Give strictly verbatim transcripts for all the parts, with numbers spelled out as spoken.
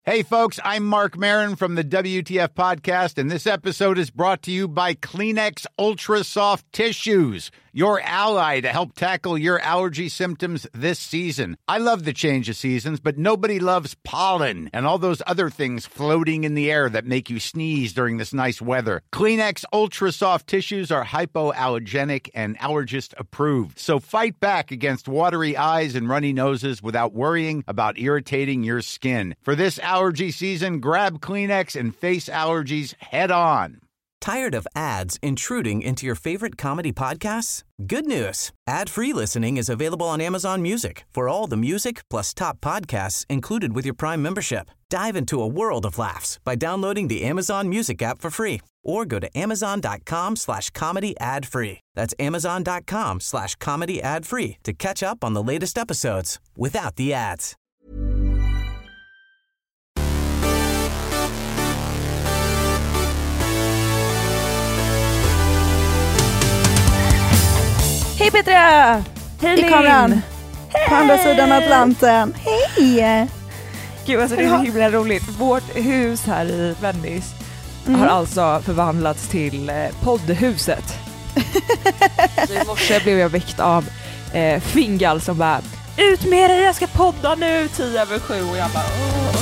Hey, folks, I'm Mark Maron from the W T F Podcast, and this episode is brought to you by Kleenex Ultra Soft Tissues, your ally to help tackle your allergy symptoms this season. I love the change of seasons, but nobody loves pollen and all those other things floating in the air that make you sneeze during this nice weather. Kleenex Ultra Soft Tissues are hypoallergenic and allergist approved, so fight back against watery eyes and runny noses without worrying about irritating your skin. For this allergy season, grab Kleenex and face allergies head on. Tired of ads intruding into your favorite comedy podcasts? Good news. Ad-free listening is available on Amazon Music for all the music plus top podcasts included with your Prime membership. Dive into a world of laughs by downloading the Amazon Music app for free or go to amazon.com slash comedy ad free. That's amazon.com slash comedy ad free to catch up on the latest episodes without the ads. Hej Petra! Hej I kameran! Hej! På andra sidan Atlanten. Hej! Gud, alltså det är så himla roligt. Vårt hus här i Venice mm. har alltså förvandlats till eh, poddhuset. Så i morse blev jag väckt av eh, Fingal som bara ut med dig, jag ska podda nu tio över sju och jag bara åh.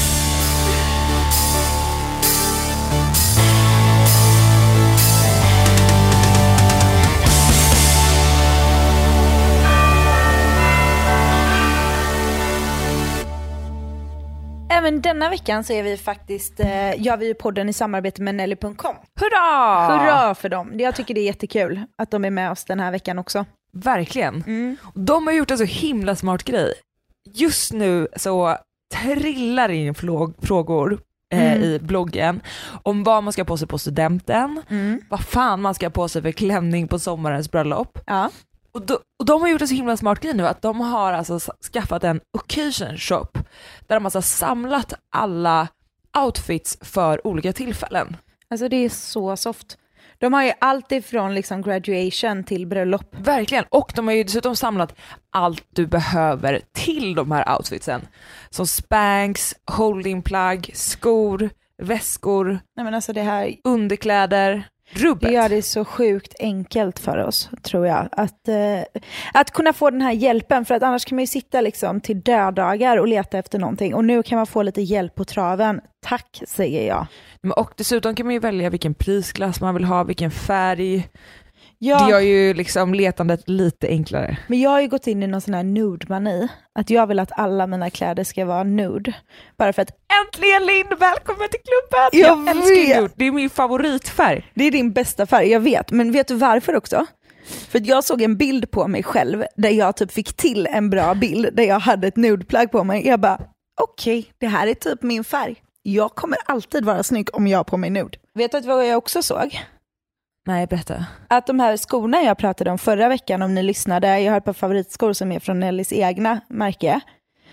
Även denna veckan så är vi faktiskt, eh, gör vi podden i samarbete med Nelly punkt com. Hurra! Hurra för dem. Jag tycker det är jättekul att de är med oss den här veckan också. Verkligen. Mm. De har gjort en så himla smart grej. Just nu så trillar in frågor eh, mm. i bloggen om vad man ska på sig på studenten, mm. vad fan man ska på sig för klänning på sommarens bröllop. Ja. Och, då, och de har gjort en så himla smart grej nu att de har alltså skaffat en occasion shop där de alltså har samlat alla outfits för olika tillfällen. Alltså det är så soft. De har ju allt ifrån liksom graduation till bröllop. Verkligen, och de har ju dessutom samlat allt du behöver till de här outfitsen. Som spanks, holding plug, skor, väskor, Nej, men alltså det här... underkläder. Rubbet. Det gör det så sjukt enkelt för oss, tror jag. Att, eh, att kunna få den här hjälpen, för att annars kan man ju sitta liksom till döddagar och leta efter någonting. Och nu kan man få lite hjälp på traven. Tack, säger jag. Och dessutom kan man ju välja vilken prisklass man vill ha, vilken färg. Ja. Det gör ju liksom letandet lite enklare. Men jag har ju gått in i någon sån här nude-mani. Att jag vill att alla mina kläder ska vara nude. Bara för att... Äntligen Linn, välkommen till klubben! Jag, jag älskar nude, det är min favoritfärg. Det är din bästa färg, jag vet. Men vet du varför också? För att jag såg en bild på mig själv där jag typ fick till en bra bild där jag hade ett nude-plagg på mig. Jag bara, okej, okay, det här är typ min färg. Jag kommer alltid vara snygg om jag har på mig nude. Vet du vad jag också såg? Nej, berätta. Att de här skorna jag pratade om förra veckan, om ni lyssnade, jag har ett par favoritskor som är från Nellys egna märke.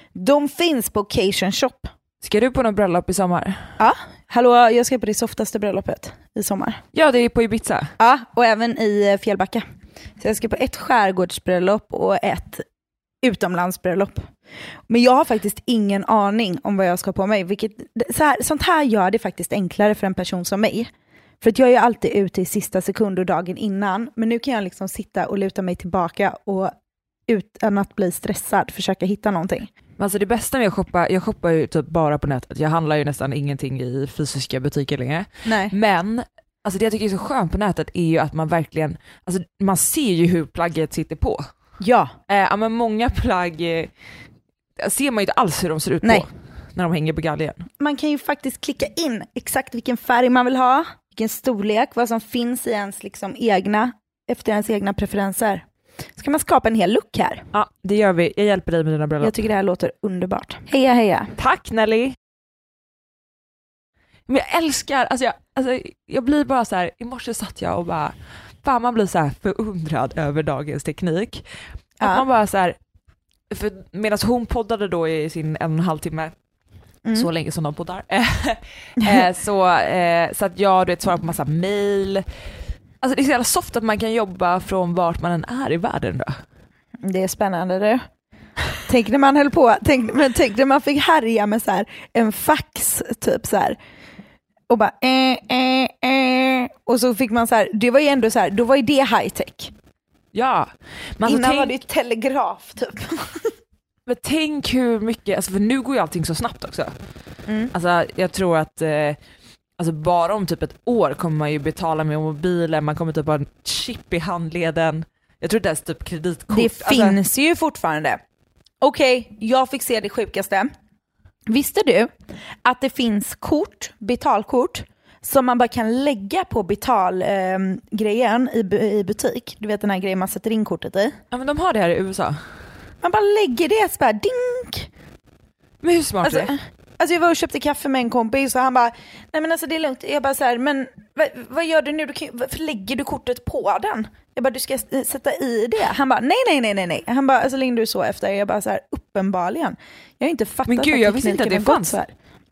De finns på Occasion Shop. Ska du på någon bröllop i sommar? Ja, hallå, jag ska på det softaste bröllopet i sommar. Ja, det är på Ibiza. Ja, och även i Fjällbacka. Så jag ska på ett skärgårdsbröllop och ett utomlandsbröllop. Men jag har faktiskt ingen aning om vad jag ska på mig. Vilket, så här, sånt här gör det faktiskt enklare för en person som mig. För att jag är ju alltid ute i sista sekund och dagen innan. Men nu kan jag liksom sitta och luta mig tillbaka och utan att bli stressad försöka hitta någonting. Alltså det bästa med att shoppa, jag shoppar ju typ bara på nätet. Jag handlar ju nästan ingenting i fysiska butiker längre. Nej. Men alltså det jag tycker är så skönt på nätet är ju att man verkligen, alltså man ser ju hur plagget sitter på. Ja. Eh, men många plagg eh, ser man ju inte alls hur de ser ut Nej. på när de hänger på galgen. Man kan ju faktiskt klicka in exakt vilken färg man vill ha, vilken storlek, vad som finns i ens liksom egna, efter ens egna preferenser. Så kan man skapa en hel look här. Ja, det gör vi. Jag hjälper dig med dina bröllop. Jag tycker det här låter underbart. Heja, heja. Tack Nelly. Men jag älskar, alltså jag, alltså jag blir bara så här, i morse satt jag och bara, fan man blir så här förundrad över dagens teknik. Att ja. man bara så här, för medan hon poddade då i sin en och en halv timme, mm. så länge som de poddar, så, så att jag du vet, svarar på massa mejl. Alltså det är så jävla soft att man kan jobba från vart man än är i världen då. Det är spännande det. Tänk när man höll på, tänk, men tänk när man fick härja med så här, en fax typ så här. Och bara eh, eh, eh. Och så fick man så här, det var ju ändå så här, då var ju det high tech. Ja. Men innan tänk, var det ju telegraf typ. Men tänk hur mycket, alltså för nu går ju allting så snabbt också. Mm. Alltså jag tror att eh, alltså bara om typ ett år kommer man ju betala med mobilen, man kommer typ ha en chip i handleden. Jag tror det är typ kreditkort. Det alltså, finns ju fortfarande. Okej, okay, jag fick se det sjukaste. Visste du att det finns kort, betalkort, som man bara kan lägga på betalgrejen eh, i, i butik? Du vet den här grejen man sätter in kortet i. Ja, men de har det här i U S A. Man bara lägger det så bara dink. Men hur smart alltså, är det? Alltså jag var och köpte kaffe med en kompis och han bara, nej men alltså det är lugnt. Jag bara så här, men vad, vad gör du nu? Du kan, varför lägger du kortet på den? Jag bara, du ska sätta i det. Han bara, nej nej nej nej nej. Han bara, alltså lägger du så efter? Jag bara så här, uppenbarligen. Jag har inte fattat. Men gud, jag visste inte att det fanns. Så här.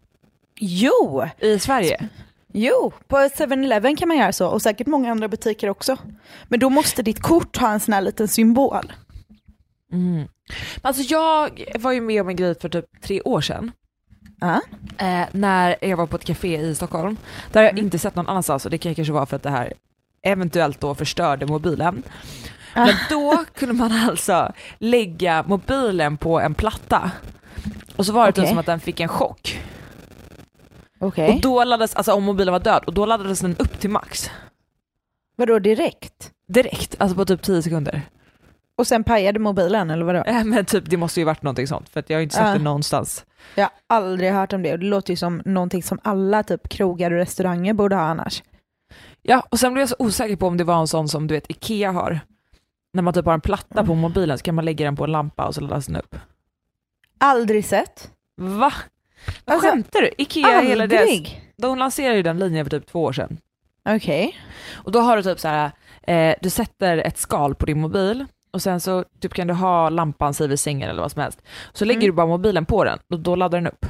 Jo. I Sverige? Jo, på seven eleven kan man göra så. Och säkert många andra butiker också. Men då måste ditt kort ha en sån här liten symbol. Mm. Alltså jag var ju med om en grej för typ tre år sedan. Uh. Eh, när jag var på ett café i Stockholm. Där jag mm. inte sett någon annanstans. Och det kan kanske vara för att det här eventuellt då förstörde mobilen. Uh. Men då kunde man alltså lägga mobilen på en platta. Och så var det okay. typ som att den fick en chock. Okay. Och då laddades, alltså om mobilen var död, och då laddades den upp till max. Vadå direkt? Direkt, alltså på typ tio sekunder. Och sen pajade mobilen, eller vadå? Ja, men typ, det måste ju varit någonting sånt, för att jag har inte sett uh. det någonstans. Jag har aldrig hört om det, och det låter ju som någonting som alla typ krogar och restauranger borde ha annars. Ja, och sen blev jag så osäker på om det var en sån som du vet Ikea har. När man typ har en platta mm. på mobilen så kan man lägga den på en lampa och så laddas den upp. Aldrig sett. Va? Vad alltså, skämtar du? Ikea aldrig. Hela dess, de lanserade ju den linjen för typ två år sedan. Okej. Okay. Och då har du typ så här, eh, du sätter ett skal på din mobil och sen så typ kan du ha lampan sig vid sängen eller vad som helst. Så lägger mm. du bara mobilen på den och då laddar den upp.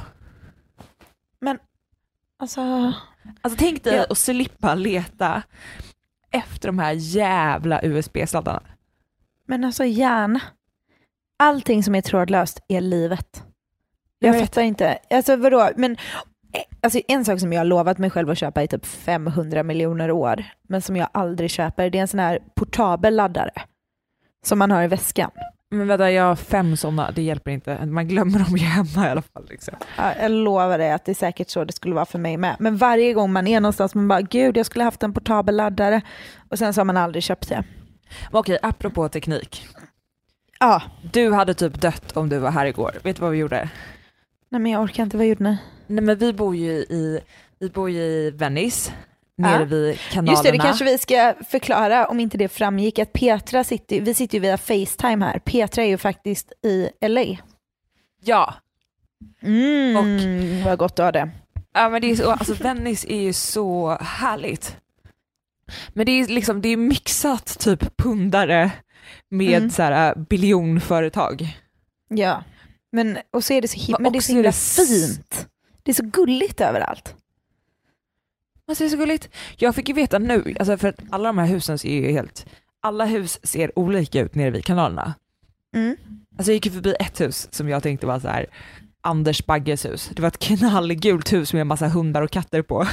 Men alltså... Alltså tänk dig ja. att slippa leta efter de här jävla U S B-sladdarna. Men alltså gärna. Allting som är trådlöst är livet. Jag, jag fattar inte. Alltså vadå? Men alltså, en sak som jag har lovat mig själv att köpa i typ femhundra miljoner år, men som jag aldrig köper, det är en sån här portabel laddare som man har i väskan. Men vänta, jag har fem sådana, det hjälper inte. Man glömmer dem ju hemma i alla fall. Liksom. Ja, jag lovar dig att det är säkert så det skulle vara för mig med. Men varje gång man är någonstans, man bara, gud jag skulle haft en portabel laddare. Och sen så har man aldrig köpt det. Okej, apropå teknik. Ja. Du hade typ dött om du var här igår. Vet du vad vi gjorde? Nej men jag orkar inte, vad gjorde ni? Nej men vi bor ju i, vi bor ju i Venice. Nere ja. vid kanalerna. Just det, det kanske vi ska förklara om inte det framgick att Petra sitter, vi sitter ju via FaceTime här. Petra är ju faktiskt i L A. Ja. Mm, och vad gott att ha det. Ja men det är så, alltså Venice är ju så härligt. Men det är liksom, det är mixat typ pundare med mm. så här biljonföretag. Ja. Men och så är det så himla, men det är så himla fint. Det är så gulligt överallt. Alltså det är så gulligt. Jag fick ju veta nu, alltså för att alla de här husen ser ju helt, alla hus ser olika ut nere vid kanalerna. Mm. Alltså jag gick ju förbi ett hus som jag tänkte var så här Anders Bagges hus. Det var ett knallgult hus med en massa hundar och katter på.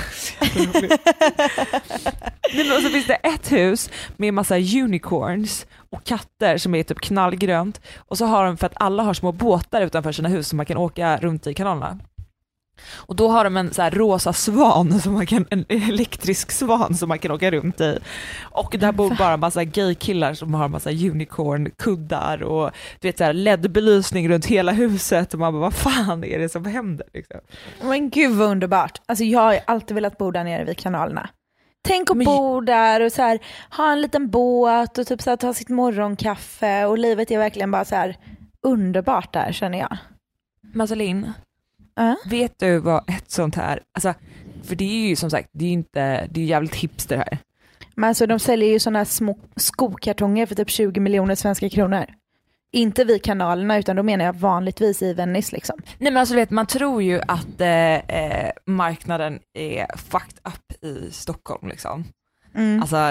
Men så finns det ett hus med en massa unicorns och katter som är typ knallgrönt. Och så har de, för att alla har små båtar utanför sina hus som man kan åka runt i kanalerna. Och då har de en så här rosa svan, som man kan, en elektrisk svan som man kan åka runt i. Och där bor bara massa gay-killar som har massa unicorn-kuddar och du vet så här L E D-belysning runt hela huset. Och man bara, vad fan är det som händer? Liksom. Men gud vad underbart. Alltså jag har alltid velat bo där nere vid kanalerna. Tänk att Men... bo där och så här, ha en liten båt och typ så här, ta sitt morgonkaffe. Och livet är verkligen bara så här underbart där, känner jag. Marceline, Uh. vet du vad ett sånt här, alltså, för det är ju som sagt, det är inte, det är jävligt hipster här. Men alltså de säljer ju såna här små skokartonger för typ tjugo miljoner svenska kronor. Inte vid kanalerna, utan då menar jag vanligtvis i Venice liksom. Nej men alltså vet, man tror ju att eh, marknaden är fucked up i Stockholm liksom. Mm. Alltså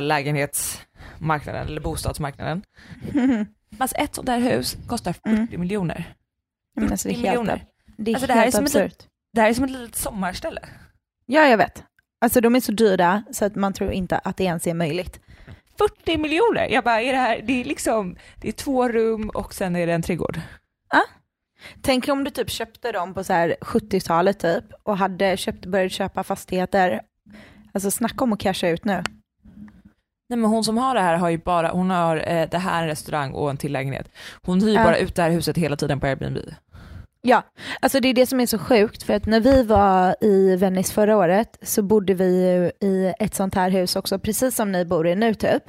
lägenhetsmarknaden eller bostadsmarknaden. Mm. Men alltså ett sånt där hus kostar fyrtio mm. miljoner. Men alltså, det är helt, miljoner. Det är alltså, helt det här är som absurt. Ett, det här är som ett litet sommarställe. Ja, jag vet. Alltså de är så dyra så att man tror inte att det ens är möjligt. fyrtio miljoner. Jag bara, är det här, det är liksom, det är två rum och sen är det en trädgård. Ja. Tänk om du typ köpte dem på så här sjuttiotalet typ och hade köpt, börjat köpa fastigheter. Alltså snacka om att casha ut nu. Nej, men hon som har det här har ju bara, hon har eh, det här en restaurang och en till lägenhet. Hon hyr Ja. bara ut det här huset hela tiden på Airbnb. Ja, alltså det är det som är så sjukt, för att när vi var i Venice förra året så bodde vi ju i ett sånt här hus också, precis som ni bor i nu typ.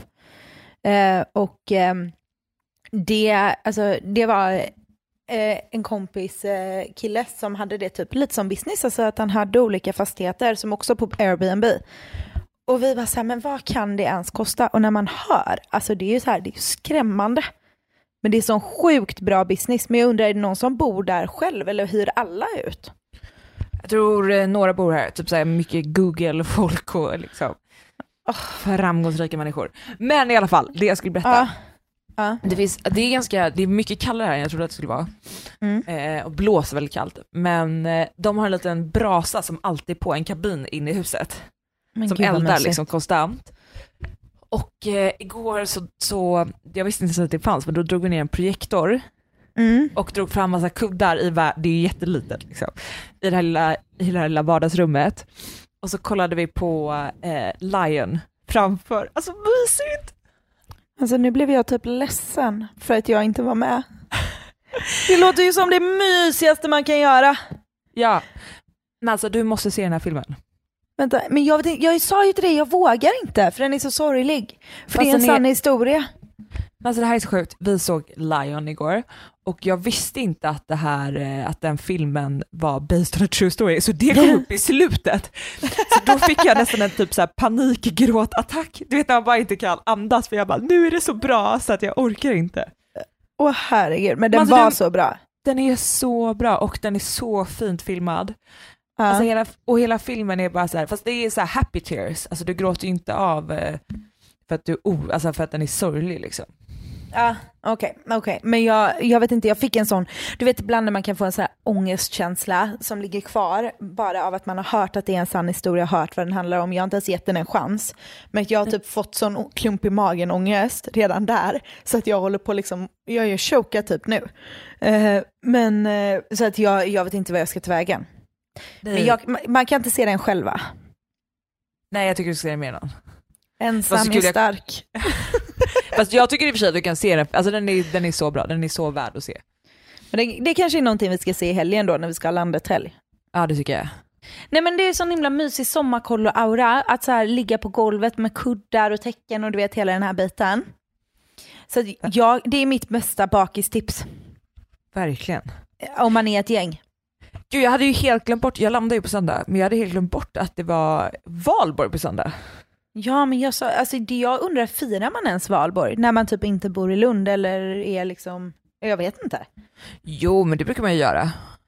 Eh, och eh, det, alltså, det var eh, en kompis eh, kille som hade det typ lite som business, alltså att han hade olika fastigheter som också på Airbnb. Och vi var så här, men vad kan det ens kosta? Och när man hör, alltså det är ju så här, det är skrämmande. Men det är sån sjukt bra business. Men jag undrar, är det någon som bor där själv eller hyr alla ut? Jag tror eh, några bor här, typ så här mycket Google-folk och liksom oh, framgångsrika människor. Men i alla fall, det jag skulle berätta. Ja. Ja. Det, finns, det är ganska, det är mycket kallare här än jag trodde att det skulle vara. Mm. Eh, och blåser väldigt kallt. Men eh, de har en liten brasa som alltid är på en kabin inne i huset. Men som gud, vad eldar mysigt. liksom konstant. Och eh, igår så, så, jag visste inte så att det fanns, men då drog vi ner en projektor Mm. och drog fram massa kuddar i, det är jättelitet liksom, i det här lilla, i det här lilla vardagsrummet. Och så kollade vi på eh, Lion framför. Alltså mysigt! Alltså nu blev jag typ ledsen för att jag inte var med. Det låter ju som det mysigaste man kan göra. Ja, men alltså du måste se den här filmen. Vänta, men jag, vet inte, jag sa ju till dig, jag vågar inte för den är så sorglig. För Fast det är en den sann är- historia. Alltså det här är så sjukt. Vi såg Lion igår och jag visste inte att det här eh, att den filmen var based on a true story, så det kom upp i slutet. Så då fick jag nästan en typ så här panikgråtattack. Du vet när man bara inte kan andas, för jag bara, nu är det så bra så att jag orkar inte. Åh herregud, men den Alltså, var den- så bra. Den är så bra och den är så fint filmad. Ja. Alltså hela, och hela filmen är bara så här, fast det är så här happy tears. Alltså du gråter ju inte av eh, för att du oh, alltså för att den är sorglig liksom. Ja, okej, okay, okay. Men jag, jag vet inte, jag fick en sån, du vet ibland när man kan få en sån här ångestkänsla som ligger kvar bara av att man har hört att det är en sann historia, hört vad den handlar om. Jag har inte ens gett den en chans, men jag har typ fått sån klump i magen ångest redan där, så att jag håller på liksom, jag är choka typ nu. Uh, men uh, så att jag, jag vet inte vad jag ska ta vägen. Men jag, man, man kan inte se den själva. Nej, jag tycker du ska se den med någon. Ensam Vad är skulle jag- stark. Fast jag tycker i och för sig att du kan se den, alltså den är, den är så bra, den är så värd att se. Men det, det kanske är någonting vi ska se i helgen då när vi ska ha landet helg. Ja, det tycker jag. Nej, men det är sån himla mysig sommarkollo-aura att så här ligga på golvet med kuddar och täcken och du vet hela den här biten. Så att jag, det är mitt bästa bakistips Verkligen. om man är ett gäng. Gud, jag hade ju helt glömt bort, jag landade ju på söndag, men jag hade helt glömt bort att det var valborg på söndag. Ja, men jag sa, alltså det jag undrar, firar man ens valborg när man typ inte bor i Lund eller är liksom, jag vet inte. Jo, men det brukar man ju göra.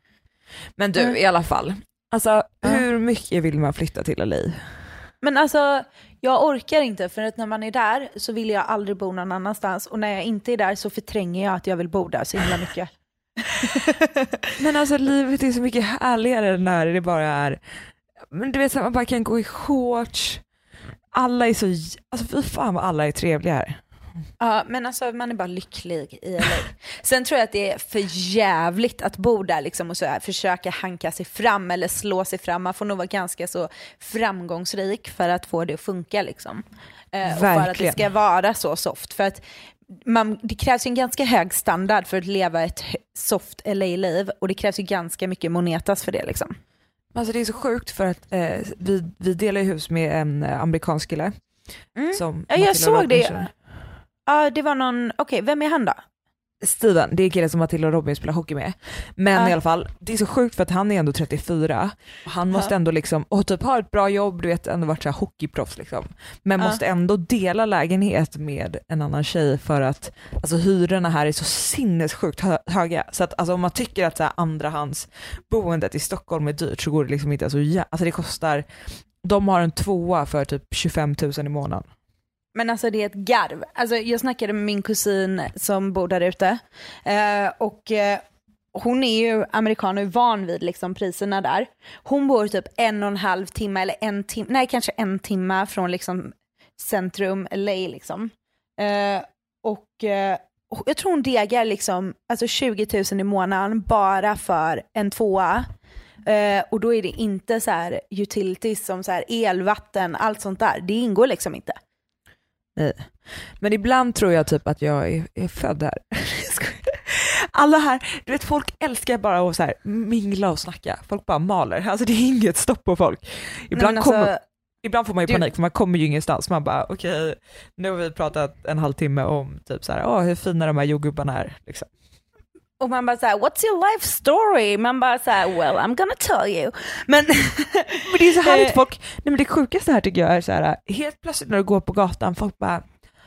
Men du, Mm. i alla fall. Alltså, Ja. hur mycket vill man flytta till L A? Men alltså, jag orkar inte, för att när man är där så vill jag aldrig bo någon annanstans, och när jag inte är där så förtränger jag att jag vill bo där så himla mycket. Men alltså, livet är så mycket härligare när det bara är, men du vet så att man bara kan gå i shorts. Alla är så, alltså fy fan vad alla är trevliga här. Ja, men alltså man är bara lycklig i L A. Sen tror jag att det är för jävligt att bo där liksom och så här, försöka hanka sig fram eller slå sig fram. Man får nog vara ganska så framgångsrik för att få det att funka liksom. Eh, och för att det Verkligen. ska vara så soft. För att man, det krävs ju en ganska hög standard för att leva ett hö- soft L A-liv, och det krävs ju ganska mycket monetas för det liksom. Alltså det är så sjukt för att eh, vi, vi delar ju hus med en eh, amerikansk kille. Mm. Som Ja, jag Matilda såg Robinson. det. Ja, det var någon, okej, vem är han då? Steven, det är killen som Matilda Robin spelar hockey med. Men Ja. i alla fall, det är så sjukt för att han är ändå trettiofyra. Han måste Ja. ändå liksom, och typ ha ett bra jobb, du vet, ändå varit så här hockeyproffs liksom. Men Ja. måste ändå dela lägenhet med en annan tjej för att alltså hyrorna här är så sinnessjukt hö- höga. Så att alltså, om man tycker att så här, andrahands boendet i Stockholm är dyrt så går det liksom inte så jä- alltså det kostar, de har en tvåa för typ tjugofem tusen i månaden. Men alltså det är ett garv. Alltså jag snackade med min kusin som bor där ute. Eh, och eh, hon är ju amerikan och är van vid liksom priserna där. Hon bor typ en och en halv timme eller en timme, nej kanske en timme från liksom centrum L A liksom. Uh, och uh, jag tror hon degar liksom alltså tjugo tusen i månaden bara för en tvåa. Uh, och då är det inte så här utilities som så här el, vatten, allt sånt där. Det ingår liksom inte. Nej. Men ibland tror jag typ att jag är, är född här. Alla här, du vet, folk älskar bara att så här mingla och snacka. Folk bara maler. Alltså det är inget stopp på folk. Ibland, alltså, kommer, ibland får man ju du... panik för man kommer ju ingenstans. Man bara okej, okay, nu har vi pratat en halvtimme om typ så här, åh hur fina de här jordgubbarna är liksom. Och man bara såhär, what's your life story? Man bara såhär, well I'm gonna tell you. Men, men det är så härligt folk, nej men det sjukaste här tycker jag är så här, helt plötsligt när du går på gatan, folk bara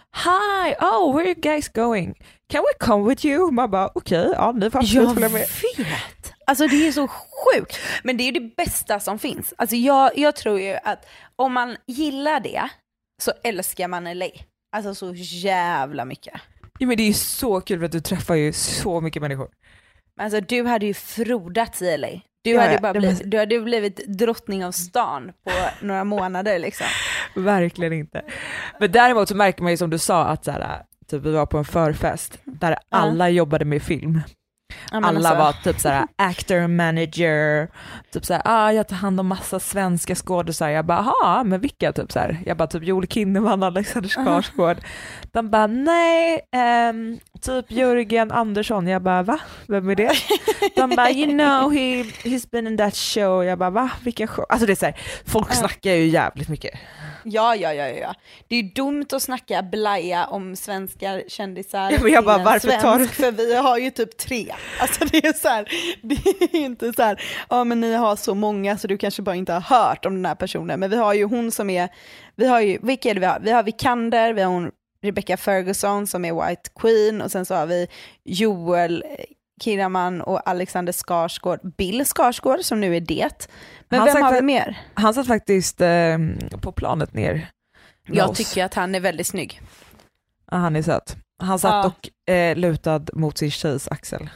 hi, oh where are you guys going? Can we come with you? Man bara okej, okay, ja ni får absolut följa med. Jag vet, alltså det är så sjukt. Men det är ju det bästa som finns. Alltså jag, jag tror ju att om man gillar det så älskar man L A. Alltså så jävla mycket. Ja, men det är ju så kul för att du träffar ju så mycket människor. Alltså du hade ju frodats i L A. Du, ja, hade ja, bara det blivit, var... du hade blivit drottning av stan på några månader liksom. Verkligen inte. Men däremot så märker man ju som du sa att så här, typ vi var på en förfest där ja. alla jobbade med film. Ja, alla alltså... var typ så här actor manager, typ så här, ah, jag tar hand om massa svenska skådespelare. Jag bara, aha, men vilka typ så här. Jag bara typ Joel Kinnaman, Alexander Skarsgård. Uh-huh. De bara, nej, um, typ Jörgen Andersson. Jag bara, va? Vem är det? De bara, you know, he, he's been in that show. Jag bara, va? Vilka show? Alltså det är så här, folk uh-huh. snackar ju jävligt mycket. Ja, ja, ja, ja. Det är ju dumt att snacka blaja om svenska kändisar. Ja, men jag bara, varför svensk, tar du? För vi har ju typ tre. Alltså det är så här, det är inte så här, ja men ni har så många så du kanske bara inte har hört om den här personen. Men vi har ju hon som är, vi har ju, vilka är det vi har? Vi har Vikander, vi har hon Rebecca Ferguson som är White Queen och sen så har vi Joel Kinnaman och Alexander Skarsgård, Bill Skarsgård som nu är det. Men han vem har vi mer? Han satt faktiskt eh, på planet ner. Jag tycker att han är väldigt snygg. Ja, han är söt. Han satt ja. och eh, lutad mot sin tjejs axel.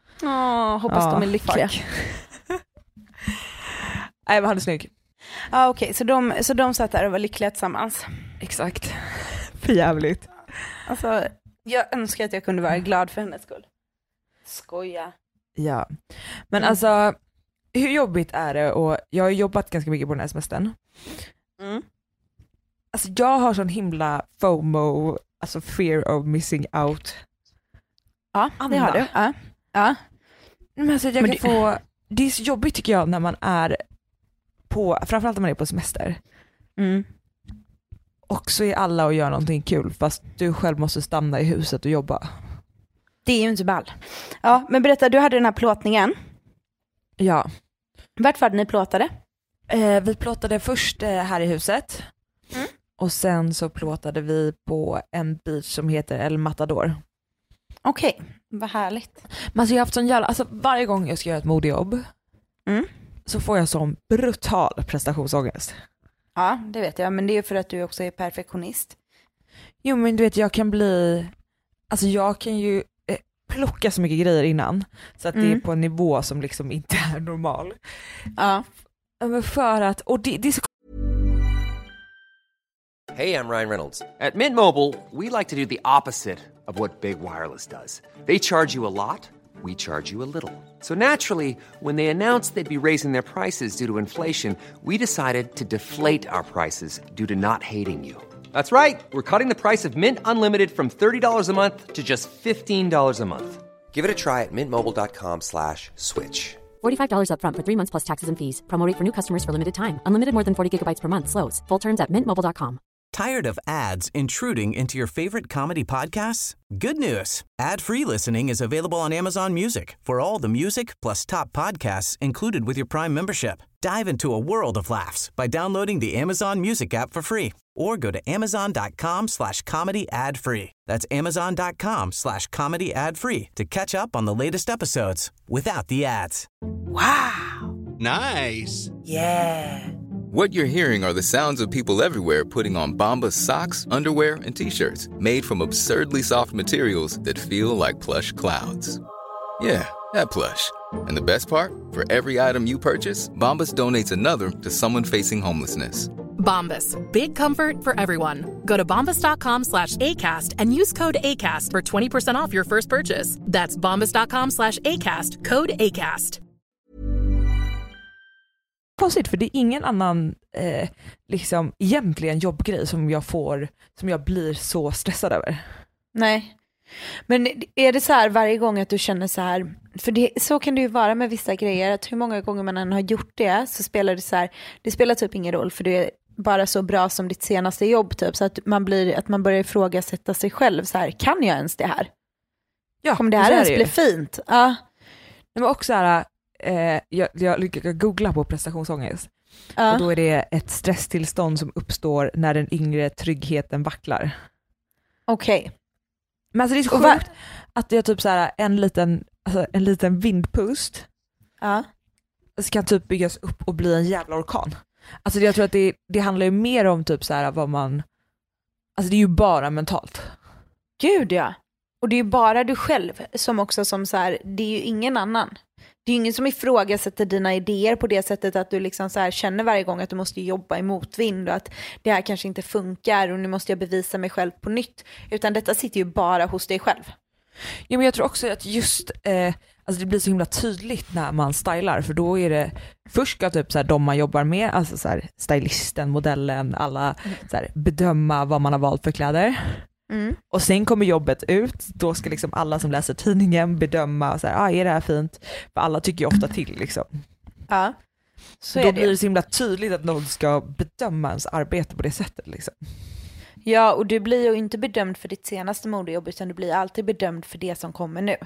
Åh, hoppas ja, de är lyckliga. Nej, men han är snygg. Ja, okej. Okay. Så, de, så de satt där och var lyckliga tillsammans. Exakt. För jävligt. Alltså, jag önskar att jag kunde vara glad för hennes skull. Skoja. Ja. Men mm. alltså, hur jobbigt är det? Och jag har jobbat ganska mycket på den här semestern. Mm. Alltså jag har sån himla FOMO, alltså fear of missing out. Ja, det har du. Ja. Ja. Men alltså jag Men kan det... få, det är så jobbigt tycker jag när man är på, framförallt när man är på semester. Mm. Och så är alla och gör någonting kul fast du själv måste stanna i huset och jobba. Det är ju inte ball. Ja, men berätta, du hade den här plåtningen. Ja. Vart var det ni plåtade? Eh, vi plåtade först eh, här i huset. Mm. Och sen så plåtade vi på en beach som heter El Matador. Okej, okay. Vad härligt. Men alltså jag har haft sån jävla, alltså varje gång jag ska göra ett modejobb mm. så får jag sån brutal prestationsångest. Ja, det vet jag. Men det är för att du också är perfektionist. Jo, men du vet, jag kan bli, alltså jag kan ju eh, plocka så mycket grejer innan så att mm. det är på en nivå som liksom inte är normal. Ja. Men för att, och det, det är så. Hey, I'm Ryan Reynolds. At Mint Mobile, we like to do the opposite of what Big Wireless does. They charge you a lot, we charge you a little. So naturally, when they announced they'd be raising their prices due to inflation, we decided to deflate our prices due to not hating you. That's right. We're cutting the price of Mint Unlimited from thirty dollars a month to just fifteen dollars a month. Give it a try at mintmobile.com slash switch. forty-five dollars up front for three months plus taxes and fees. Promo rate for new customers for limited time. Unlimited more than forty gigabytes per month. Slows full terms at mint mobile dot com. Tired of ads intruding into your favorite comedy podcasts? Good news. Ad-free listening is available on Amazon Music for all the music plus top podcasts included with your Prime membership. Dive into a world of laughs by downloading the Amazon Music app for free or go to amazon.com slash comedy ad free. That's amazon.com slash comedy ad free to catch up on the latest episodes without the ads. Wow. Nice. Yeah. What you're hearing are the sounds of people everywhere putting on Bombas socks, underwear, and T-shirts made from absurdly soft materials that feel like plush clouds. Yeah, that plush. And the best part? For every item you purchase, Bombas donates another to someone facing homelessness. Bombas. Big comfort for everyone. Go to bombas.com slash ACAST and use code ACAST for twenty percent off your first purchase. That's bombas.com slash ACAST. Code ACAST. Konstigt, för det är ingen annan eh, liksom egentligen jobbgrej som jag får, som jag blir så stressad över. Nej. Men är det så här varje gång att du känner så här, för det, så kan det ju vara med vissa grejer, att hur många gånger man än har gjort det så spelar det så här, det spelar typ ingen roll för du är bara så bra som ditt senaste jobb typ, så att man blir, att man börjar ifrågasätta sig själv så här, kan jag ens det här? Ja, kommer det här ens bli fint? Ja. Men också så här, eh, jag, jag, jag googlar på prestationsångest ja. och då är det ett stresstillstånd som uppstår när den yngre tryggheten vacklar. Okej. Okay. Men alltså det är så sjukt att jag typ så här en liten, alltså en liten vindpust ja. kan typ byggas upp och bli en jävla orkan. Alltså jag tror att det, det handlar ju mer om typ så här vad man, alltså det är ju bara mentalt. Gud ja. Och det är ju bara du själv som också som så här, det är ju ingen annan. Det är ju ingen som ifrågasätter dina idéer på det sättet att du liksom så här känner varje gång att du måste jobba i motvind och att det här kanske inte funkar och nu måste jag bevisa mig själv på nytt. Utan detta sitter ju bara hos dig själv. Ja, men jag tror också att just eh, alltså det blir så himla tydligt när man stylar, för då är det först ska typ så här, de man jobbar med, alltså så här, stylisten, modellen, alla mm. så här, bedöma vad man har valt för kläder. Mm. Och sen kommer jobbet ut, då ska liksom alla som läser tidningen bedöma så här, ah, är det här fint? För alla tycker ju ofta till liksom. Ja. Så då är det. blir det så himla tydligt att någon ska bedöma ens arbete på det sättet liksom. Ja, och du blir ju inte bedömd för ditt senaste modejobb utan du blir alltid bedömd för det som kommer nu.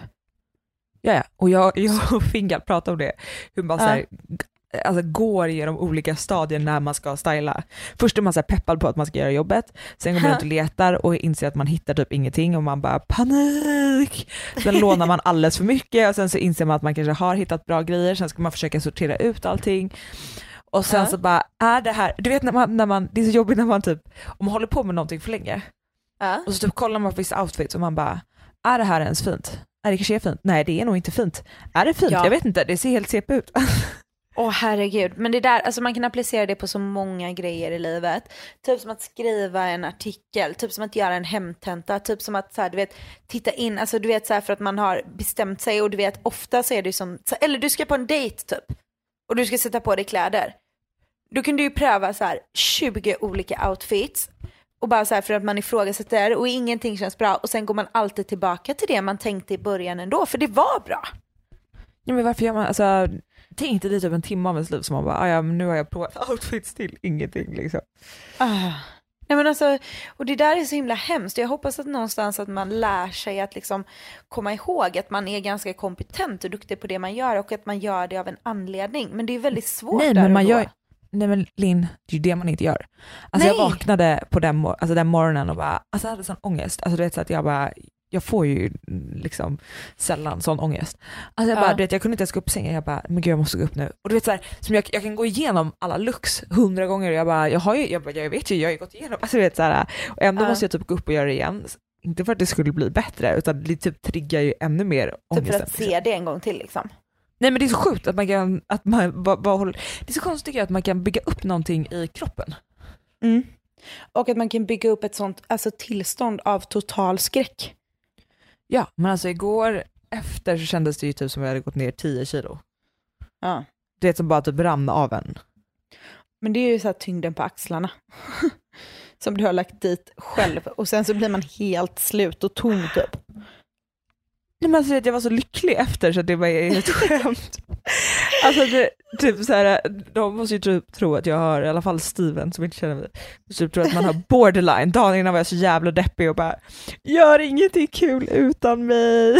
Ja, ja. Och jag, jag och Fingal pratar om det. Hur man ja. så här, alltså, går genom olika stadier när man ska styla. Först är man så här peppad på att man ska göra jobbet. Sen går man ut och letar och inser att man hittar typ ingenting och man bara panik. Sen lånar man alldeles för mycket och sen så inser man att man kanske har hittat bra grejer. Sen ska man försöka sortera ut allting. Och sen ja. så bara, är det här, du vet när man, när man, det är så jobbigt när man typ, om man håller på med någonting för länge. Ja. Och så typ kollar man på vissa outfits och man bara, är det här ens fint? Är det kanske är fint? Nej, det är nog inte fint. Är det fint? Ja. Jag vet inte, det ser helt C P ut. Åh oh, herregud, men det där, alltså man kan applicera det på så många grejer i livet. Typ som att skriva en artikel, typ som att göra en hemtenta, typ som att så här, du vet, titta in, alltså du vet så här för att man har bestämt sig och du vet, ofta så är det som, eller du ska på en dejt typ och du ska sätta på dig kläder. Då kan du ju pröva så här tjugo olika outfits och bara så här för att man ifrågasätter och ingenting känns bra och sen går man alltid tillbaka till det man tänkte i början ändå, för det var bra. Ja, men varför gör man, alltså tänkte det typ en timme av ens liv som man bara, ja men nu har jag provat outfits till ingenting liksom. Ah. Nej men alltså, och det där är så himla hemskt. Jag hoppas att någonstans att man lär sig att liksom komma ihåg att man är ganska kompetent och duktig på det man gör och att man gör det av en anledning. Men det är väldigt svårt. Nej, men man gör, nej men Linn, det är ju det man inte gör. Alltså nej. Jag vaknade på den, alltså den morgonen och bara, alltså jag hade sån ångest. Alltså du vet så att jag bara, jag får ju liksom sällan sån ångest. Alltså jag bara, ja. du vet, jag kunde inte ens gå upp i sängen. Jag bara, men gud jag måste gå upp nu. Och du vet så här, som jag, jag kan gå igenom alla looks hundra gånger och jag bara, jag har ju, jag, bara, jag vet ju, jag har ju gått igenom. Alltså du vet så här, och ändå ja. måste jag typ gå upp och göra det igen. Inte för att det skulle bli bättre, utan det typ triggar ju ännu mer ångesten. Typ för att se det en gång till liksom. Nej men det är så sjukt att man kan, att man bara, bara håller, det är så konstigt att man kan bygga upp någonting i kroppen. Mm. Och att man kan bygga upp ett sånt, alltså tillstånd av total skräck. Ja, men alltså igår efter så kändes det ju typ som jag hade gått ner tio kilo. Ja. Det som bara typ rann av en. Men det är ju så här tyngden på axlarna. Som du har lagt dit själv. Och sen så blir man helt slut och tom typ. Nej, men alltså, jag var så lycklig efter så det var helt skämt. Alltså det, typ så här, de måste ju tro, tro att jag har, i alla fall Steven som inte känner mig, typ tror att man har borderline. Dagen innan var jag så jävla deppig och bara, gör ingenting kul utan mig.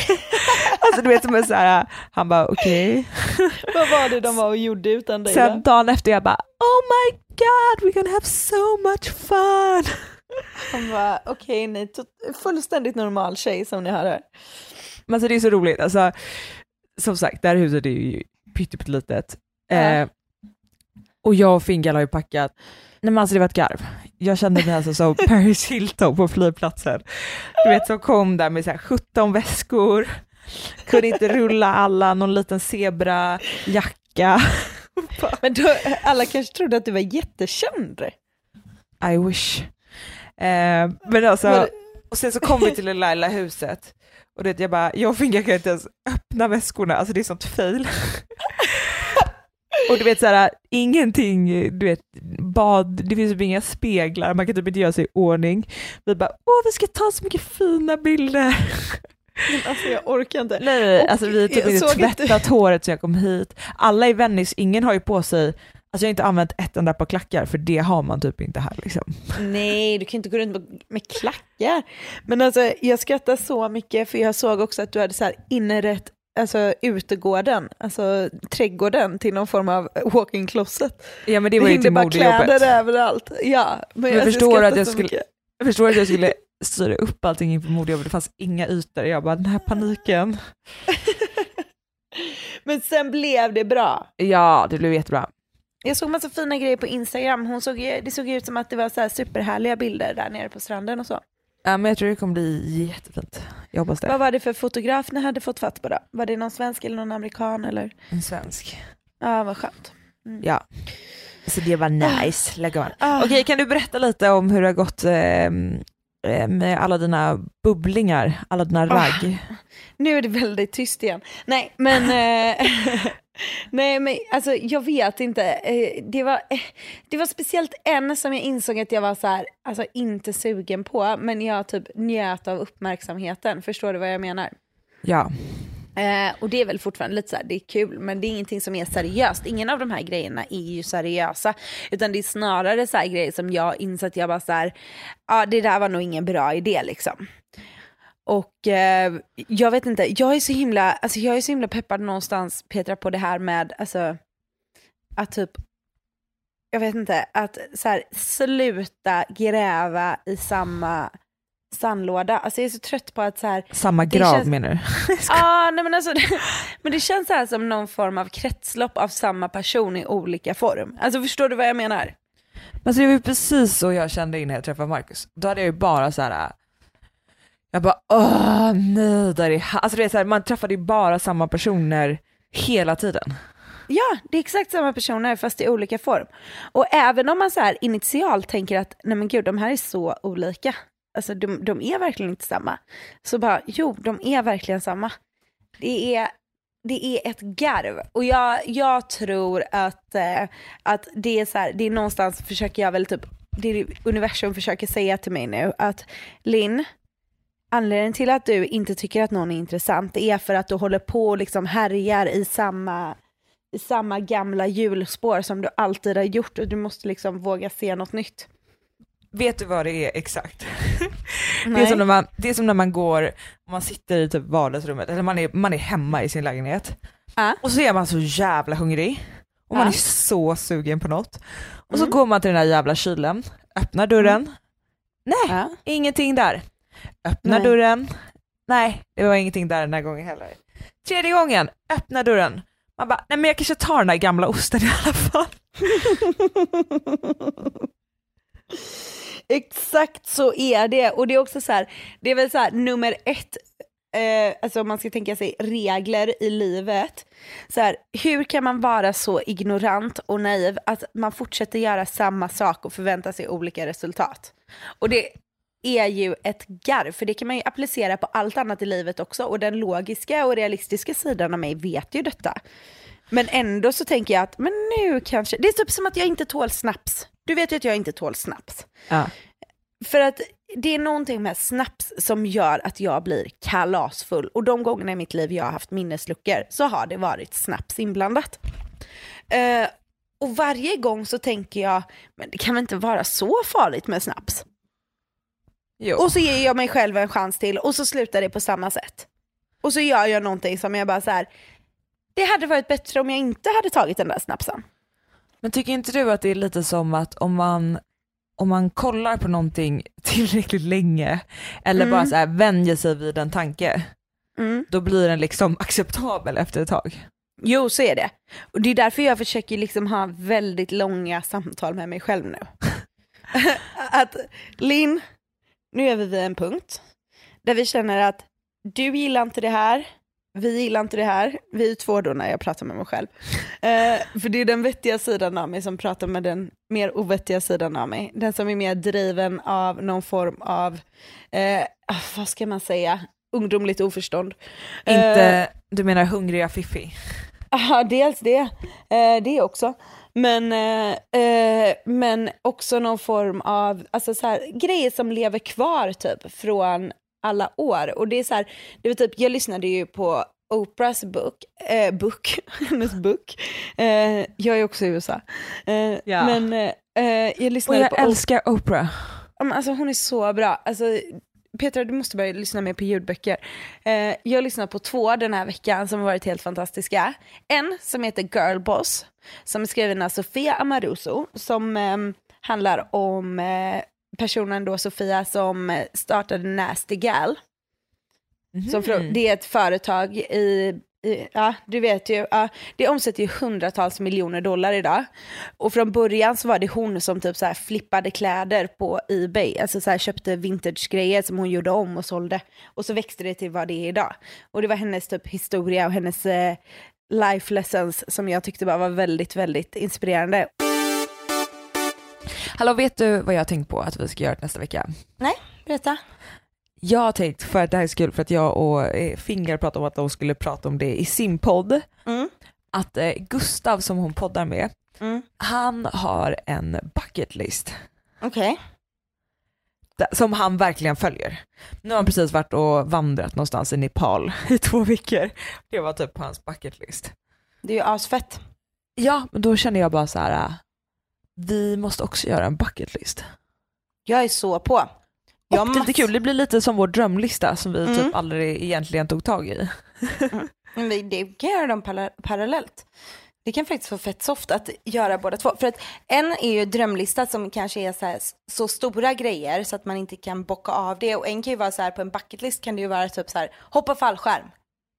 Alltså du vet som är så här, han bara okej. Okay. Vad var det de var och gjorde utan dig? Sen dagen efter jag bara, oh my god, we're gonna have so much fun. Han bara, okej, okay, ni är fullständigt normal tjej som ni har här. Men alltså det är så roligt, alltså som sagt, det här huset är ju pyttelitet. Mm. Eh, och jag och Fingal har ju packat. Nej men alltså det var ett garv. Jag kände mig alltså som Paris Hilton på flygplatsen. Du vet, som kom där med så här sjutton väskor. Kunde inte rulla alla, någon liten zebrajacka. Men då, alla kanske trodde att du var jättekänd. I wish. Eh, men alltså, och sen så kom vi till det lilla huset. Och det, jag bara, jag och Finka kan inte ens öppna väskorna. Alltså det är sånt fail. Och du vet såhär, ingenting, du vet, bad, det finns typ inga speglar, man kan typ inte göra sig i ordning. Vi bara, åh vi ska ta så mycket fina bilder. Men alltså jag orkar inte. Nej, och alltså vi har typ inte tvättat inte. håret så jag kom hit. Alla i Venice, ingen har ju på sig, alltså jag har inte använt ett enda par klackar, för det har man typ inte här liksom. Nej, du kan inte gå runt med klackar. Men alltså jag skrattar så mycket, för jag såg också att du hade så här inrätt, alltså utegården, alltså trädgården till någon form av walk-in closet. Ja, men det var ju till modejobbet. Det kläder överallt. Ja, men, men jag, förstår jag att jag skulle mycket. Jag förstår att jag skulle styra upp allting inför modejobbet. Det fanns inga ytor. Jag bara, den här paniken. Men sen blev det bra. Ja, det blev jättebra. Jag såg massa fina grejer på Instagram. Hon såg, det såg ut som att det var så här superhärliga bilder där nere på stranden och så. Ja, men jag tror det kommer bli jättefint. Jag hoppas det. Vad var det för fotograf ni hade fått fatt på då? Var det någon svensk eller någon amerikan? Eller? En svensk. Ja, vad skönt. Mm. Ja, så det var nice. Lägg on. Ah. Okej, kan du berätta lite om hur det har gått eh, med alla dina bubblingar, alla dina ragg? Oh, nu är det väldigt tyst igen. Nej, men eh, nej, men alltså jag vet inte. Eh, det var eh, det var speciellt en som jag insåg att jag var så här, alltså inte sugen på, men jag typ njöt av uppmärksamheten. Förstår du vad jag menar? Ja. Eh, och det är väl fortfarande lite så här, det är kul, men det är ingenting som är seriöst. Ingen av de här grejerna är ju seriösa, utan det är snarare så här grejer som jag insett, jag bara så här, ja, det där var nog ingen bra idé liksom. Och eh, jag vet inte, jag är så himla, alltså jag är så himla peppad någonstans, Petra, på det här med, alltså att typ, jag vet inte, att så här, sluta gräva i samma sandlåda. Alltså jag är så trött på att så här, samma grav känns, menar du? ah, nej men alltså det, men det känns så här som någon form av kretslopp av samma person i olika form. Alltså förstår du vad jag menar? Alltså det var ju precis så jag kände innan jag träffade Marcus. Då hade jag ju bara så här, jag bara åh nej, där är, alltså det är så här, man träffade ju bara samma personer hela tiden. Ja, det är exakt samma personer fast i olika form. Och även om man så här initialt tänker att nej men gud, de här är så olika. Alltså de, de är verkligen inte samma. Så bara, jo, de är verkligen samma. Det är, det är ett garv. Och jag, jag tror att, eh, att det är så här, det är någonstans försöker jag väl typ, det är universum försöker säga till mig nu att Linn, anledningen till att du inte tycker att någon är intressant, det är för att du håller på och liksom härjar i samma, i samma gamla hjulspår som du alltid har gjort, och du måste liksom våga se något nytt. Vet du vad det är exakt? Det är, som när man, det är som när man går, man sitter i typ vardagsrummet, eller man är, man är hemma i sin lägenhet. Uh. Och så är man så jävla hungrig. Och uh. man är så sugen på något. Och mm. så går man till den här jävla kylen, öppnar dörren. Mm. Nej, uh. ingenting där. Öppnar Nej. dörren. Nej, det var ingenting där den här gången heller. Tredje gången, öppnar dörren. Man bara, nej men jag kanske tar den här gamla osten i alla fall. Exakt så är det. Och det är också så här, det är väl så här nummer ett, eh, alltså om man ska tänka sig regler i livet, så här, hur kan man vara så ignorant och naiv att man fortsätter göra samma sak och förvänta sig olika resultat? Och det är ju ett garv, för det kan man ju applicera på allt annat i livet också, och den logiska och realistiska sidan av mig vet ju detta. Men ändå så tänker jag att men nu kanske, det är typ som att jag inte tål snaps. Du vet ju att jag inte tål snaps. Ja. För att det är någonting med snaps som gör att jag blir kalasfull. Och de gångerna i mitt liv jag har haft minnesluckor så har det varit snaps inblandat. Uh, och varje gång så tänker jag, men det kan väl inte vara så farligt med snaps? Jo. Och så ger jag mig själv en chans till, och så slutar det på samma sätt. Och så gör jag någonting som jag bara så här, det hade varit bättre om jag inte hade tagit den där snapsen. Men tycker inte du att det är lite som att om man, om man kollar på någonting tillräckligt länge, eller mm. bara så här vänjer sig vid en tanke, mm. då blir den liksom acceptabel efter ett tag? Jo, så är det. Och det är därför jag försöker liksom ha väldigt långa samtal med mig själv nu. Att Linn, nu är vi vid en punkt där vi känner att du gillar inte det här, vi gillar inte det här. Vi är två då när jag pratar med mig själv. Uh, för det är den vettiga sidan av mig som pratar med den mer ovettiga sidan av mig. Den som är mer driven av någon form av, uh, vad ska man säga, ungdomligt oförstånd. Inte, uh, du menar hungriga fiffi? Ja, dels det. Uh, det också. Men, uh, uh, men också någon form av, alltså så här, grejer som lever kvar typ från alla år. Och det är så här, det var typ, jag lyssnade ju på Oprahs bok, eh, book, hennes bok. Eh, jag är också i U S A. Eh, ja. Men eh, jag lyssnade och jag på älskar Op- Oprah. Alltså hon är så bra. Alltså Petra, du måste börja lyssna mer på ljudböcker. Eh, jag har lyssnat på två den här veckan som har varit helt fantastiska. En som heter Girl Boss, som är skriven av Sofia Amoruso, som eh, handlar om eh, personen då, Sofia, som startade Nasty Gal. Mm. Som för, det är ett företag i, i, ja du vet ju, ja, det omsätter ju hundratals miljoner dollar idag. Och från början så var det hon som typ så här flippade kläder på eBay. Alltså så här köpte vintage-grejer som hon gjorde om och sålde. Och så växte det till vad det är idag. Och det var hennes typ historia och hennes eh, life lessons som jag tyckte bara var väldigt, väldigt inspirerande. Hallå, vet du vad jag har tänkt på att vi ska göra nästa vecka? Nej, berätta. Jag har tänkt, för att det här är kul, för att jag och Finger pratade om att de skulle prata om det i sin podd. Mm. Att eh, Gustav, som hon poddar med, mm. han har en bucket list. Okej. Okay. Som han verkligen följer. Nu har han precis varit och vandrat någonstans i Nepal i två veckor. Det var typ på hans bucket list. Det är ju asfett. Ja, men då känner jag bara så här: vi måste också göra en bucket list. Jag är så på. Och det är lite kul, det blir lite som vår drömlista som vi mm. typ aldrig egentligen tog tag i. mm. Det kan göra dem parallellt. Det kan faktiskt vara fett soft att göra båda två. För att en är ju drömlista som kanske är så, här, så stora grejer så att man inte kan bocka av det. Och en kan ju vara så här, på en bucketlist kan det ju vara typ så här, hoppa fallskärm.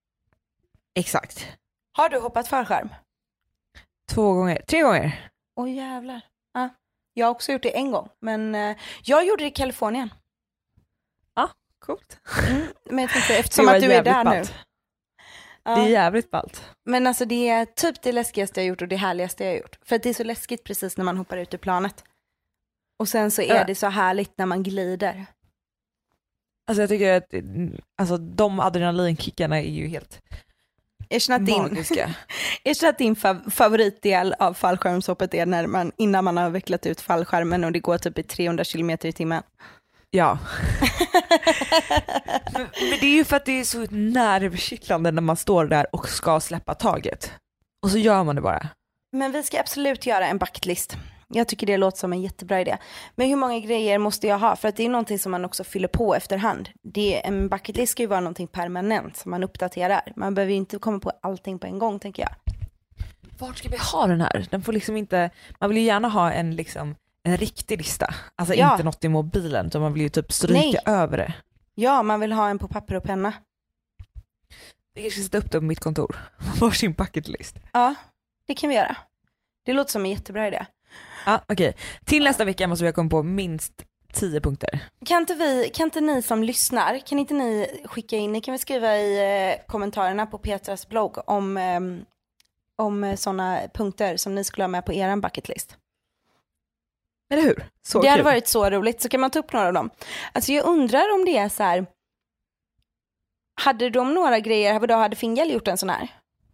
Exakt. Har du hoppat fallskärm? Två gånger, tre gånger. Åh oh, jävlar. Ja. Jag har också gjort det en gång. Men uh, jag gjorde det i Kalifornien. Ja, coolt. Mm, men jag tänkte, eftersom att du är där ballt. Nu. Ja. Det är jävligt ballt. Men alltså det är typ det läskigaste jag har gjort och det härligaste jag har gjort. För att det är så läskigt precis när man hoppar ut ur planet. Och sen så är ja. det så härligt när man glider. Alltså jag tycker att alltså, de adrenalinkickarna är ju helt magiska. Jag tror att din fav- favoritdel av fallskärmshoppet är när man, innan man har vecklat ut fallskärmen och det går typ i trehundra kilometer i timmen. Ja. men, men det är ju för att det är så nervkittlande när man står där och ska släppa taget. Och så gör man det bara. Men vi ska absolut göra en bucketlist. Jag tycker det låter som en jättebra idé. Men hur många grejer måste jag ha? För att det är någonting som man också fyller på efterhand. Det, en bucketlist ska ju vara någonting permanent som man uppdaterar. Man behöver ju inte komma på allting på en gång, tänker jag. Vart ska vi ha den här? Den får liksom inte, man vill ju gärna ha en liksom en riktig lista. Alltså ja. Inte något i mobilen, utan man vill ju typ stryka Nej. över det. Ja, man vill ha en på papper och penna. Vi kanske sätta upp det på mitt kontor. Varsin bucketlist. Ja, det kan vi göra. Det låter som en jättebra idé. Ja, okej. Okay. Till nästa vecka måste vi komma på minst tio punkter. Kan inte, vi, kan inte ni som lyssnar, kan inte ni skicka in, ni kan väl skriva i eh, kommentarerna på Petras blogg om, eh, om sådana punkter som ni skulle ha med på er bucketlist. Eller hur? Så det kul. hade varit så roligt, så kan man ta upp några av dem. Alltså jag undrar om det är så här, hade de några grejer, då hade Fingel gjort en sån här?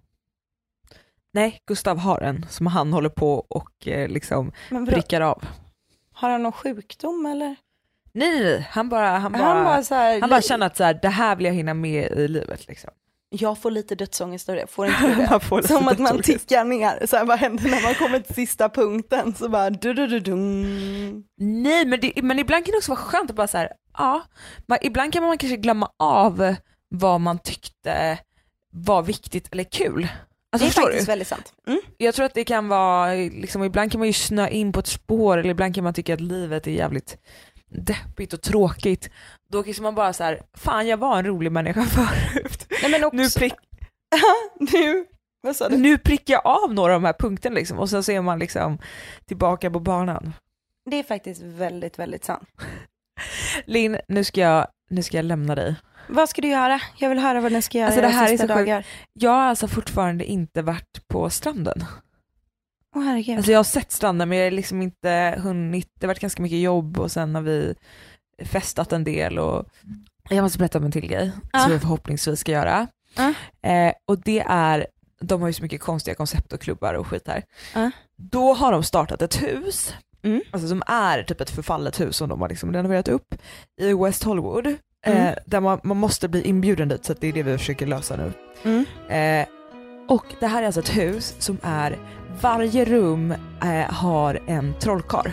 Nej, Gustav har en som han håller på och eh, liksom prickar av. Har han någon sjukdom eller? Nej, nej, nej. Han bara, han bara, han bara, så här, han bara känner att så här, det här vill jag hinna med i livet liksom. Jag får lite dödsångest av det, får inte det? får som att man tickar ner, så här, vad händer när man kommer till sista punkten? Så bara du du du dum. Nej, men, det, men ibland kan det också vara skönt att bara så här, ja, man, ibland kan man kanske glömma av vad man tyckte var viktigt eller kul. Alltså, det är faktiskt du? väldigt sant. Mm. Jag tror att det kan vara, liksom, ibland kan man ju snöa in på ett spår, eller ibland kan man tycka att livet är jävligt deppigt och tråkigt. Då kan man bara så här, fan jag var en rolig människa förut. Nej, men också... Nu prick... nu... Vad sa du? Nu prickar jag av några av de här punkterna liksom, och så ser man liksom tillbaka på banan. Det är faktiskt väldigt, väldigt sant. Linn, nu ska jag, nu ska jag lämna dig. Vad ska du göra? Jag vill höra vad den ska göra Alltså det här är så dagar. sjukt. Jag har alltså fortfarande inte varit på stranden. Åh oh, herregud. Alltså jag har sett stranden men jag har liksom inte hunnit. Det har varit ganska mycket jobb och sen har vi festat en del och jag måste berätta om en till grej uh. som vi förhoppningsvis ska göra. Uh. Eh, och det är, de har ju så mycket konstiga koncept och klubbar och skit här. Uh. Då har de startat ett hus, mm. alltså som är typ ett förfallet hus som de har liksom renoverat upp i West Hollywood. Mm. Eh, där man, man måste bli inbjuden dit, så det är det vi försöker lösa nu. Mm. Eh, och det här är alltså ett hus som är, varje rum eh, har en trollkarl.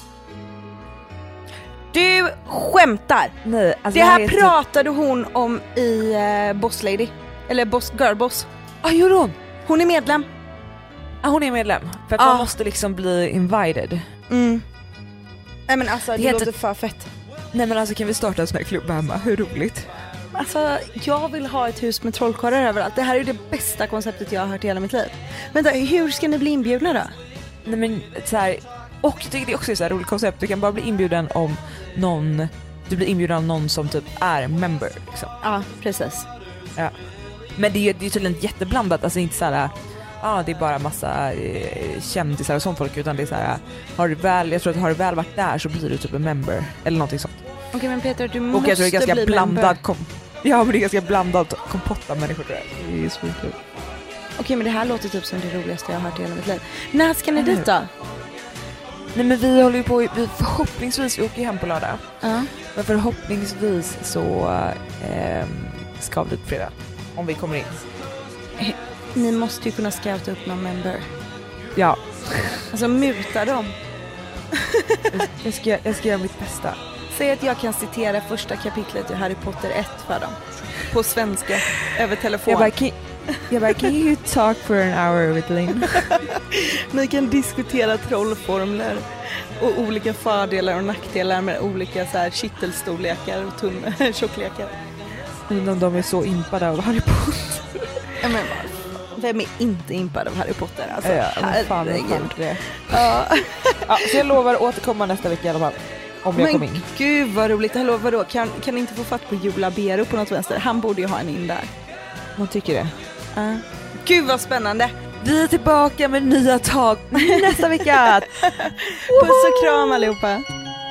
Du skämtar! Nej, alltså det här, här pratade hon om i uh, Boss Lady. Eller Boss Girl Boss. Ja, ah, gjorde hon? Hon är medlem. Ja, ah, hon är medlem. För att ah. man måste liksom bli invited. Mm. Nej men alltså, det, det heter... låter för fett. Nej men alltså kan vi starta en sån här klubb hemma? Hur roligt? Alltså jag vill ha ett hus med trollkarlar överallt. Det här är det bästa konceptet jag har hört i hela mitt liv. Vänta, hur ska ni bli inbjudna då? Nej men så här, och jag tycker det är också ett så här roligt koncept. Du kan bara bli inbjuden om någon, du blir inbjuden av någon som typ är member liksom. Ja, precis. Ja. Men det är ju det är tydligen jätteblandat, alltså inte så här, ja ah, det är bara massa eh, kändisar och sånt folk, utan det är så här, har du väl, jag tror att har du väl varit där så blir du typ en member eller någonting sånt. Okej okay, men Peter, du och måste jag tror det är ganska bli blandad kom- Ja men det är ganska blandad kompott av människor tror jag. Det är så kul. Okej okay, men det här låter typ som det roligaste jag har hört i hela mitt liv. När ska ni dit då? Nej men vi håller ju på, vi förhoppningsvis vi åker hem på lördag. Uh. Men förhoppningsvis så eh, ska vi dit på fredag. Om vi kommer in. Ni måste ju kunna scouta upp någon member. Ja. Alltså muta dem. jag, ska, jag ska göra mitt bästa. Säg att jag kan citera första kapitlet i Harry Potter ett för dem. På svenska, över telefon. Jag bara, can, jag bara, can you talk for an hour with Lynn? Ni kan diskutera trollformler och olika fördelar och nackdelar med olika så här kittelstorlekar och tunn tjocklekar. Men de är så impade av Harry Potter. Ja, men vem är inte impad av Harry Potter? Alltså, ja, men fan, fan det. Ja. Ja, så jag lovar att återkomma nästa vecka i alla fall. Om jag men kommer in. Gud vad roligt. Hallå, vadå? Kan, kan ni inte få fatt på Jola Bero på något vänster? Han borde ju ha en in där. Man tycker det. Uh. Gud vad spännande. Vi är tillbaka med nya tag nästa vecka. Puss och kram allihopa.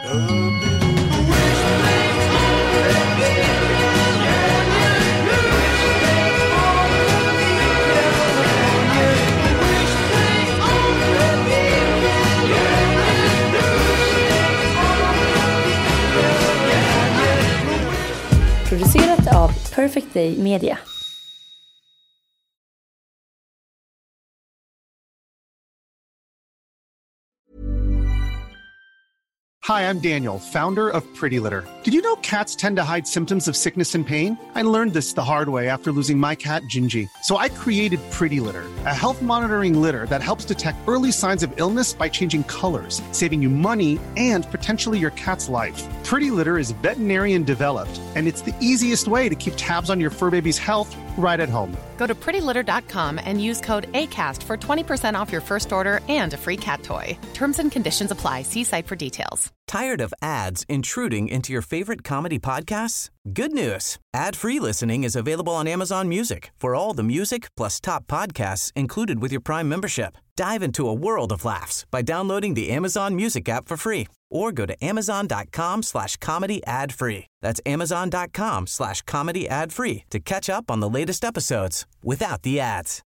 Producerat av Perfect Day Media. Hi, I'm Daniel, founder of Pretty Litter. Did you know cats tend to hide symptoms of sickness and pain? I learned this the hard way after losing my cat, Gingy. So I created Pretty Litter, a health monitoring litter that helps detect early signs of illness by changing colors, saving you money and potentially your cat's life. Pretty Litter is veterinarian developed, and it's the easiest way to keep tabs on your fur baby's health right at home. Go to pretty litter dot com and use code ACAST for twenty percent off your first order and a free cat toy. Terms and conditions apply. See site for details. Tired of ads intruding into your favorite comedy podcasts? Good news. Ad-free listening is available on Amazon Music for all the music plus top podcasts included with your Prime membership. Dive into a world of laughs by downloading the Amazon Music app for free or go to amazon.com slash comedy ad free. That's amazon.com slash comedy ad free to catch up on the latest episodes without the ads.